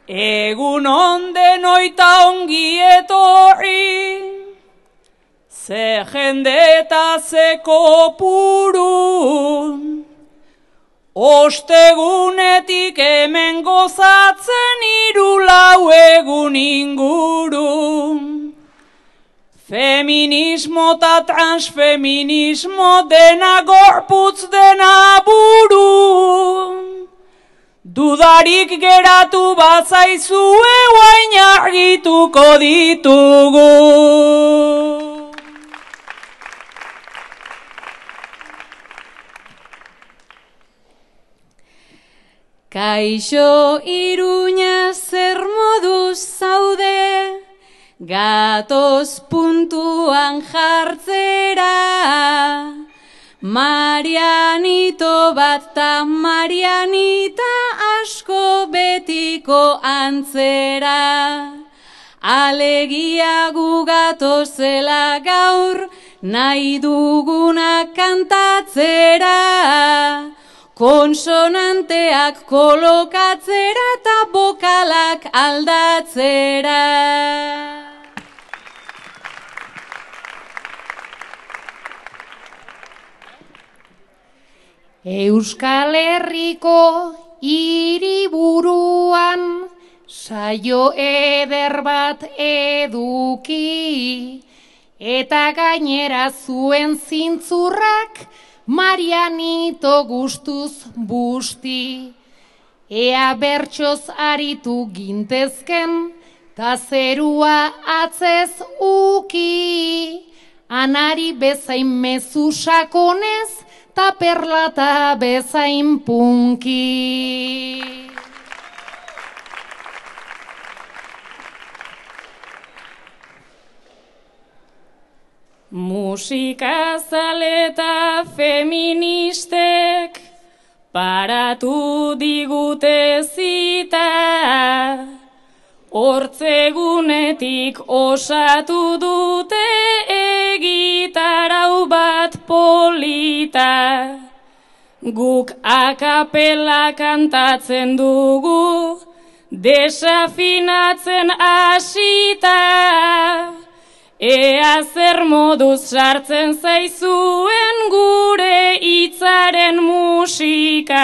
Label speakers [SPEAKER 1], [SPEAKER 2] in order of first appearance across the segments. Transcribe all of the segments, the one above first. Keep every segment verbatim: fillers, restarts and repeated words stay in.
[SPEAKER 1] Egun onden oita ongi etorri, ze jende eta ze kopuru, ostegunetik hemen gozatzen hiru lau egun inguru. Feminismo eta transfeminismo dena gorputz dena buru. Dudarik geratu bazaizue guain argituko ditugu.
[SPEAKER 2] Kaixo Iruña, zer moduz zaude, gatoz puntuan jartzera. Marianito bat ta Marianita asko betiko antzera. Alegia gu gatozela gaur, nahi duguna kantatzera. Konsonanteak kolokatzera eta bokalak aldatzera. Euskal Herriko hiriburuan saio eder bat eduki, eta gainera zuen zintzurrak Marianito gustuz busti. Ea bertsoz aritu gintezken, ta zerua atzez uki, anari bezain mezu sakonez, ta perlata bezain punki.
[SPEAKER 1] Musikazale eta feministek paratu digute zita, hortzegunetik osatu dute egitarau bat polita. Guk akapela kantatzen dugu, desafinatzen hasita. Ea zer moduz sartzen zaizuen gure hitzaren musika.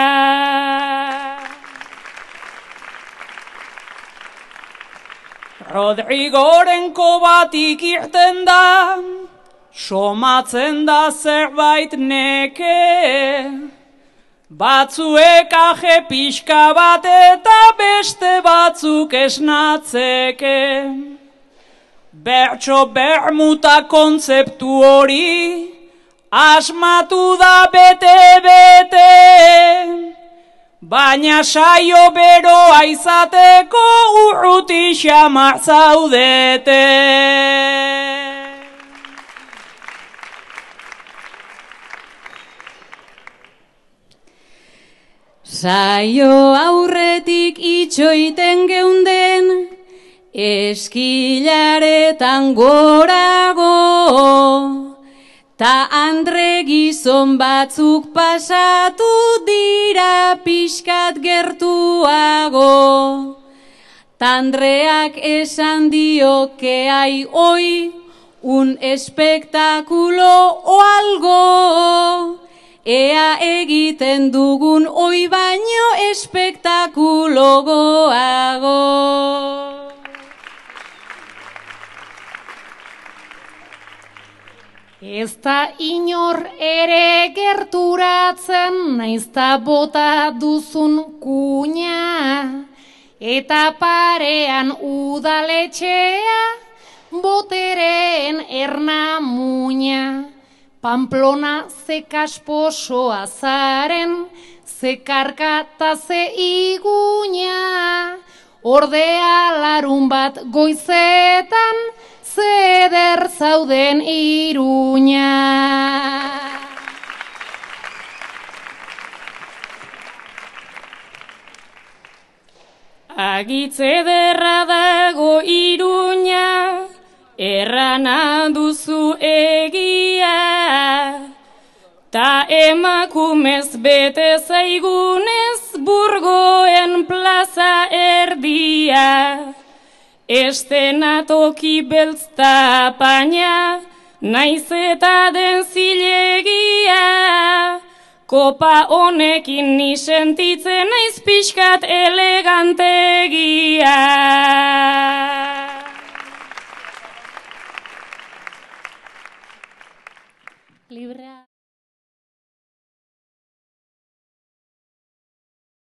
[SPEAKER 1] Rodrigorenko batik irten da, somatzen da zerbait neke. Batzuek aje pixka bat eta beste batzuk esnatzeke. Bertso bermuta kontzeptu hori asmatu da bete-bete, baina saio beroa izateko urruti xamar zaudete.
[SPEAKER 2] Saio aurretik itxoiten geunden, eskilaretan gorago, ta andre gizon batzuk pasatu dira pixkat gertuago. Tandreak esan dio que hay hoy un espectáculo o algo, ea egiten dugun oi baino espektakulo goago. Ez da inor ere gerturatzen, naizta bota duzun kuña, eta parean udaletxea, botereen erna muña. Pamplona ze kasposoa zaren, ze karka ta ze iguña, ordea larun bat goizetan, zeder zauden Iruña.
[SPEAKER 1] Agitze derra dago Iruña, errana duzu egia, ta emakumez bete zaigunez Burgoen plaza erdia. estenatoki beltzta paina, naiz eta den zilegia, kopa honekin ni sentitzen naiz pixkat elegantegia.
[SPEAKER 2] Librea.